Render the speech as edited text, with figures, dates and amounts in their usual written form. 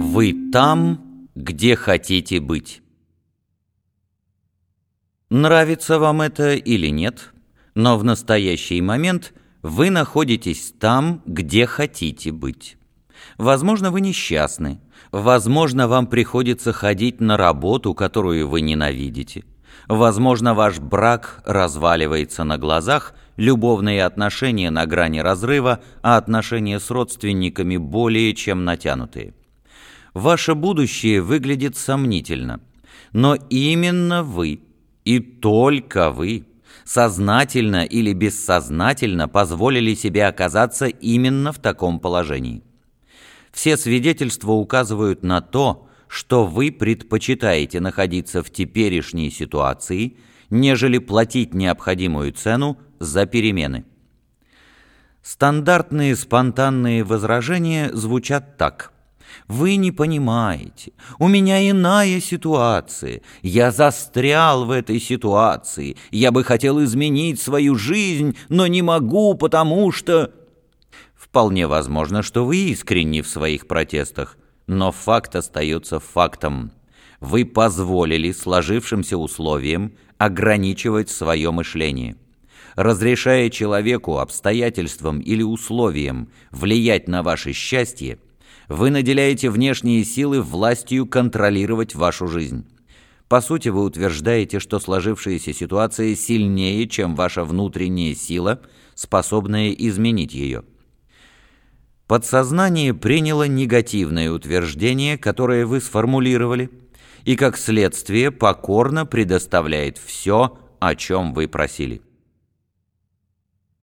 Вы там, где хотите быть. Нравится вам это или нет, но в настоящий момент вы находитесь там, где хотите быть. Возможно, вы несчастны, возможно, вам приходится ходить на работу, которую вы ненавидите. Возможно, ваш брак разваливается на глазах, любовные отношения на грани разрыва, а отношения с родственниками более чем натянутые. Ваше будущее выглядит сомнительно, но именно вы, и только вы, сознательно или бессознательно позволили себе оказаться именно в таком положении. Все свидетельства указывают на то, что вы предпочитаете находиться в теперешней ситуации, нежели платить необходимую цену за перемены. Стандартные спонтанные возражения звучат так: «Вы не понимаете, у меня иная ситуация, я застрял в этой ситуации, я бы хотел изменить свою жизнь, но не могу, потому что…» Вполне возможно, что вы искренни в своих протестах, но факт остается фактом. Вы позволили сложившимся условиям ограничивать свое мышление. Разрешая человеку, обстоятельствам или условиям влиять на ваше счастье, вы наделяете внешние силы властью контролировать вашу жизнь. По сути, вы утверждаете, что сложившаяся ситуация сильнее, чем ваша внутренняя сила, способная изменить ее. Подсознание приняло негативное утверждение, которое вы сформулировали, и как следствие покорно предоставляет все, о чем вы просили.